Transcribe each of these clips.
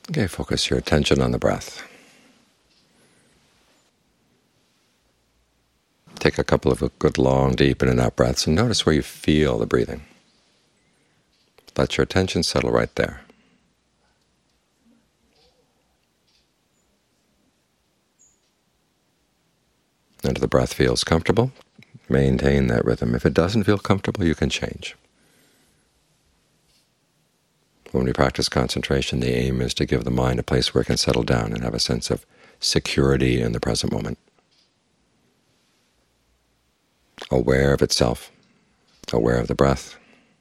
Okay, focus your attention on the breath. Take a couple of good long deep in and out breaths and notice where you feel the breathing. Let your attention settle right there. And if the breath feels comfortable, maintain that rhythm. If it doesn't feel comfortable, you can change. When we practice concentration, the aim is to give the mind a place where it can settle down and have a sense of security in the present moment, aware of itself, aware of the breath.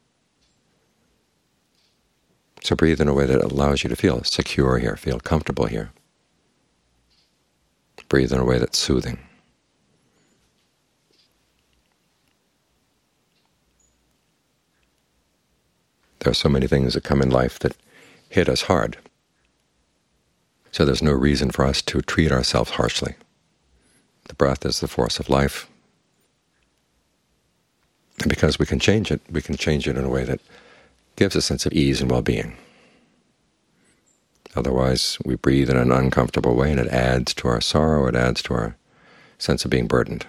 So breathe in a way that allows you to feel secure here, feel comfortable here. Breathe in a way that's soothing. There are so many things that come in life that hit us hard, so there's no reason for us to treat ourselves harshly. The breath is the force of life, and because we can change it in a way that gives a sense of ease and well-being. Otherwise, we breathe in an uncomfortable way, and it adds to our sorrow, it adds to our sense of being burdened.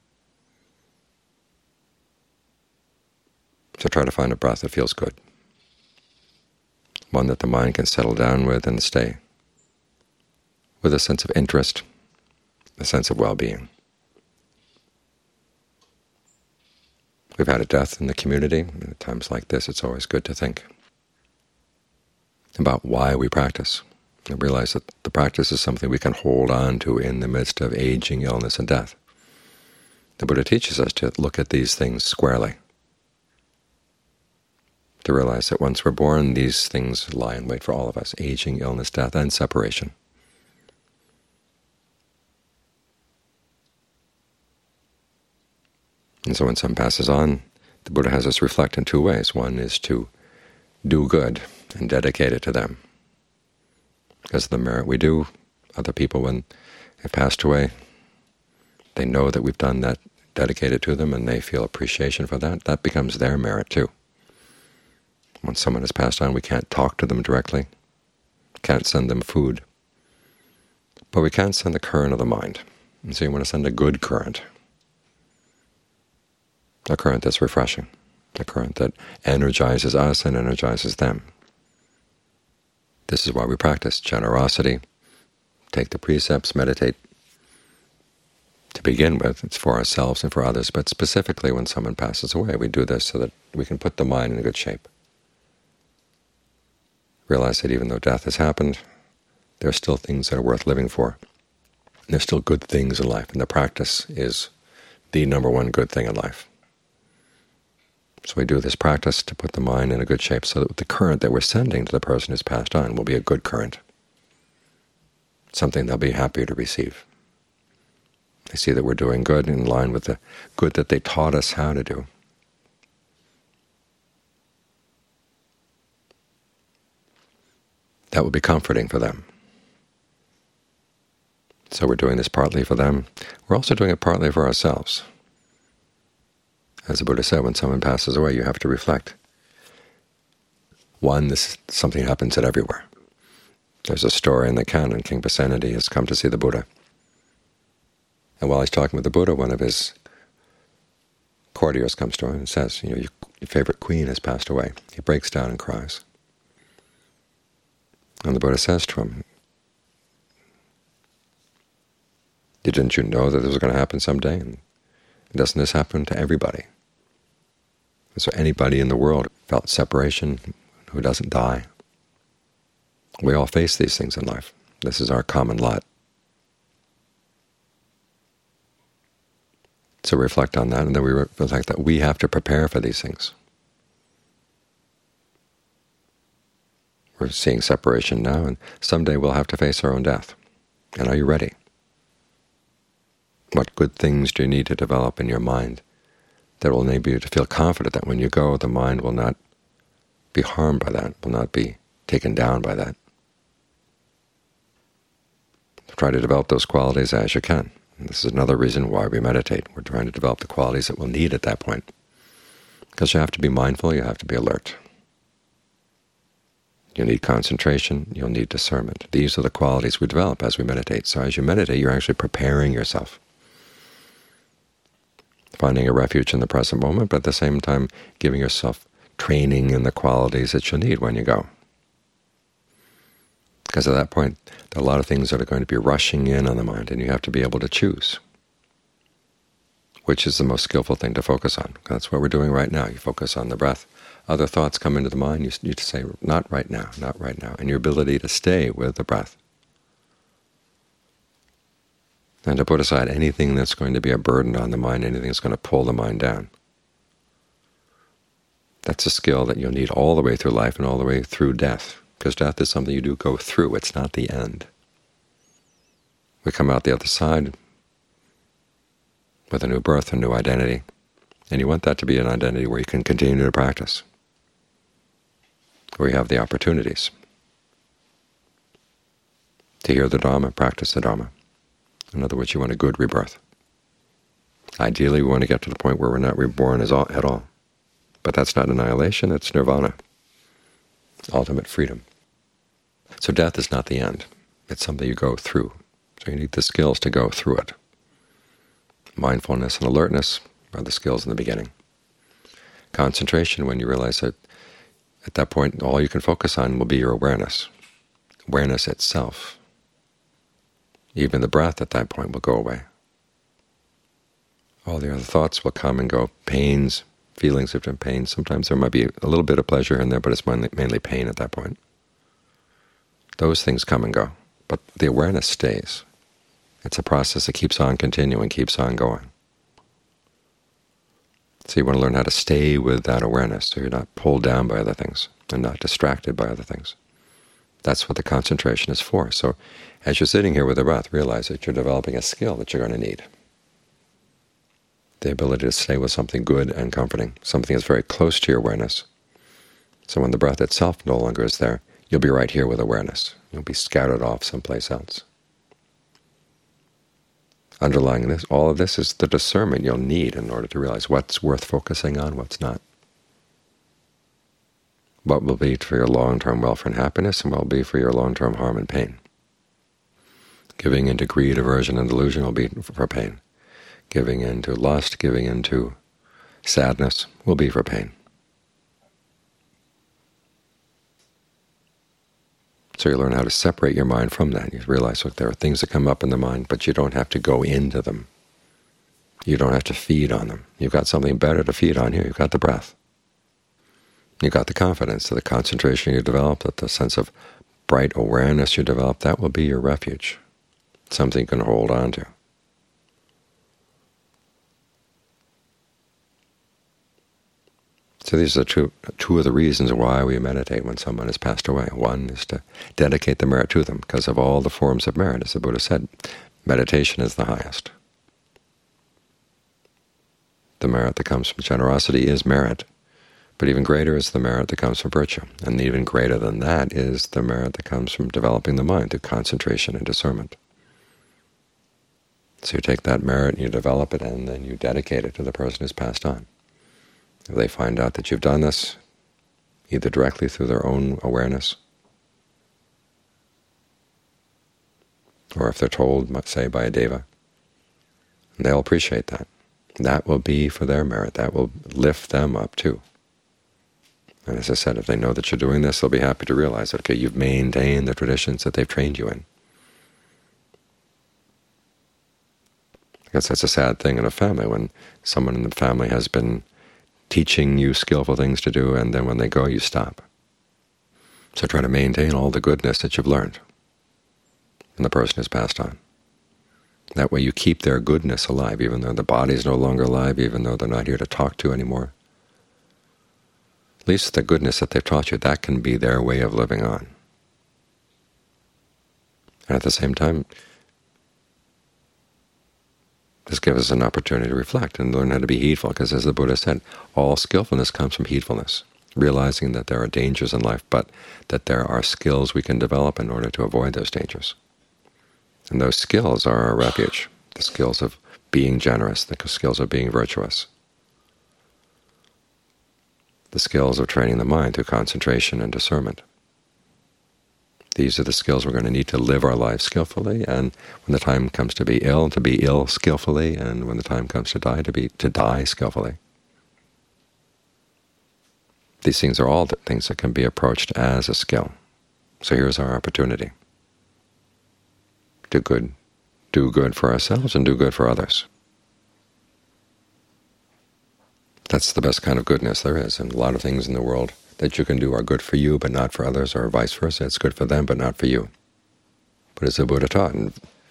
So try to find a breath that feels good, one that the mind can settle down with and stay, with a sense of interest, a sense of well-being. We've had a death in the community, and at times like this it's always good to think about why we practice, and realize that the practice is something we can hold on to in the midst of aging, illness, and death. The Buddha teaches us to look at these things squarely, to realize that once we're born, these things lie in wait for all of us: aging, illness, death, and separation. And so when someone passes on, the Buddha has us reflect in two ways. One is to do good and dedicate it to them. Because of the merit we do, other people, when they've passed away, they know that we've done that, dedicated to them, and they feel appreciation for that. That becomes their merit too. When someone has passed on, we can't talk to them directly, can't send them food, but we can send the current of the mind. And so you want to send a good current, a current that's refreshing, a current that energizes us and energizes them. This is why we practice generosity, take the precepts, meditate. To begin with, it's for ourselves and for others, but specifically when someone passes away, we do this so that we can put the mind in a good shape. Realize that even though death has happened, there are still things that are worth living for. And there's still good things in life, and the practice is the number one good thing in life. So we do this practice to put the mind in a good shape so that the current that we're sending to the person who's passed on will be a good current, something they'll be happy to receive. They see that we're doing good in line with the good that they taught us how to do. That will be comforting for them. So we're doing this partly for them. We're also doing it partly for ourselves. As the Buddha said, when someone passes away, you have to reflect. One, something happens everywhere. There's a story in the canon. King Pasenadi has come to see the Buddha. And while he's talking with the Buddha, one of his courtiers comes to him and says, your favorite queen has passed away. He breaks down and cries. And the Buddha says to him, didn't you know that this was going to happen someday? And doesn't this happen to everybody? Is there anybody in the world who felt separation who doesn't die? We all face these things in life. This is our common lot. So reflect on that, and then we reflect that we have to prepare for these things. We're seeing separation now, and someday we'll have to face our own death. And are you ready? What good things do you need to develop in your mind that will enable you to feel confident that when you go, the mind will not be harmed by that, will not be taken down by that? Try to develop those qualities as you can. And this is another reason why we meditate. We're trying to develop the qualities that we'll need at that point. Because you have to be mindful, you have to be alert. You'll need concentration. You'll need discernment. These are the qualities we develop as we meditate. So as you meditate, you're actually preparing yourself, finding a refuge in the present moment, but at the same time giving yourself training in the qualities that you'll need when you go. Because at that point, there are a lot of things that are going to be rushing in on the mind, and you have to be able to choose which is the most skillful thing to focus on. That's what we're doing right now. You focus on the breath. Other thoughts come into the mind, you need to say, not right now, not right now, and your ability to stay with the breath. And to put aside anything that's going to be a burden on the mind, anything that's going to pull the mind down. That's a skill that you'll need all the way through life and all the way through death, because death is something you do go through. It's not the end. We come out the other side with a new birth, a new identity, and you want that to be an identity where you can continue to practice, where you have the opportunities to hear the Dharma, practice the Dharma. In other words, you want a good rebirth. Ideally, we want to get to the point where we're not reborn at all. But that's not annihilation, it's nirvana, ultimate freedom. So death is not the end. It's something you go through. So you need the skills to go through it. Mindfulness and alertness are the skills in the beginning. Concentration, when you realize that at that point all you can focus on will be your awareness, awareness itself. Even the breath at that point will go away. All the other thoughts will come and go, pains, feelings of different pain. Sometimes there might be a little bit of pleasure in there, but it's mainly pain at that point. Those things come and go, but the awareness stays. It's a process that keeps on continuing, keeps on going. So you want to learn how to stay with that awareness so you're not pulled down by other things and not distracted by other things. That's what the concentration is for. So as you're sitting here with the breath, realize that you're developing a skill that you're going to need. The ability to stay with something good and comforting, something that's very close to your awareness. So when the breath itself no longer is there, you'll be right here with awareness. You'll be scattered off someplace else. Underlying this, all of this is the discernment you'll need in order to realize what's worth focusing on, what's not. What will be for your long-term welfare and happiness, and what will be for your long-term harm and pain. Giving into greed, aversion, and delusion will be for pain. Giving into lust, giving into sadness will be for pain. So you learn how to separate your mind from that. You realize, look, there are things that come up in the mind, but you don't have to go into them. You don't have to feed on them. You've got something better to feed on here. You've got the breath. You've got the confidence, the concentration you develop, that the sense of bright awareness you develop, that will be your refuge, something you can hold on to. So these are two of the reasons why we meditate when someone has passed away. One is to dedicate the merit to them, because of all the forms of merit, as the Buddha said, meditation is the highest. The merit that comes from generosity is merit, but even greater is the merit that comes from virtue. And even greater than that is the merit that comes from developing the mind through concentration and discernment. So you take that merit and you develop it, and then you dedicate it to the person who's passed on. If they find out that you've done this, either directly through their own awareness, or if they're told, say, by a deva, they'll appreciate that. That will be for their merit. That will lift them up too. And as I said, if they know that you're doing this, they'll be happy to realize, okay, you've maintained the traditions that they've trained you in. Because that's a sad thing in a family, when someone in the family has been teaching you skillful things to do, and then when they go, you stop. So try to maintain all the goodness that you've learned, and the person has passed on. That way you keep their goodness alive, even though the body's no longer alive, even though they're not here to talk to anymore. At least the goodness that they've taught you, that can be their way of living on. And at the same time, this gives us an opportunity to reflect and learn how to be heedful, because as the Buddha said, all skillfulness comes from heedfulness, realizing that there are dangers in life, but that there are skills we can develop in order to avoid those dangers. And those skills are our refuge, the skills of being generous, the skills of being virtuous, the skills of training the mind through concentration and discernment. These are the skills we're going to need to live our lives skillfully, and when the time comes to be ill skillfully, and when the time comes to die skillfully. These things are all the things that can be approached as a skill. So here's our opportunity. Do good for ourselves and do good for others. That's the best kind of goodness there is, and a lot of things in the world that you can do are good for you but not for others, or vice versa. It's good for them but not for you. But as the Buddha taught, and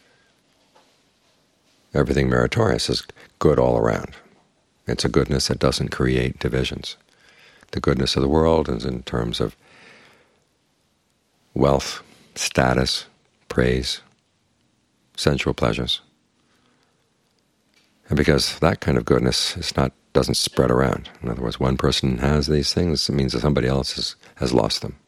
everything meritorious is good all around. It's a goodness that doesn't create divisions. The goodness of the world is in terms of wealth, status, praise, sensual pleasures. And because that kind of goodness doesn't spread around. In other words, one person has these things, it means that somebody else has lost them.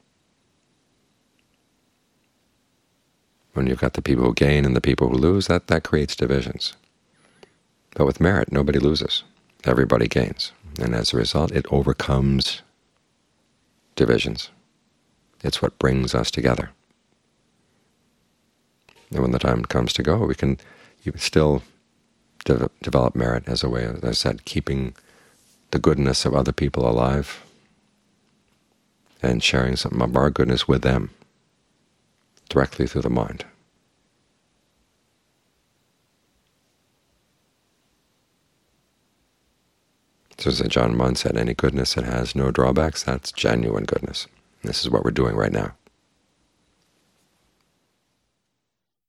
When you've got the people who gain and the people who lose, that creates divisions. But with merit, nobody loses. Everybody gains. And as a result, it overcomes divisions. It's what brings us together. And when the time comes to go, we can still develop merit as a way, as I said, keeping the goodness of other people alive and sharing some of our goodness with them directly through the mind. So as John Munn said, any goodness that has no drawbacks, that's genuine goodness. This is what we're doing right now.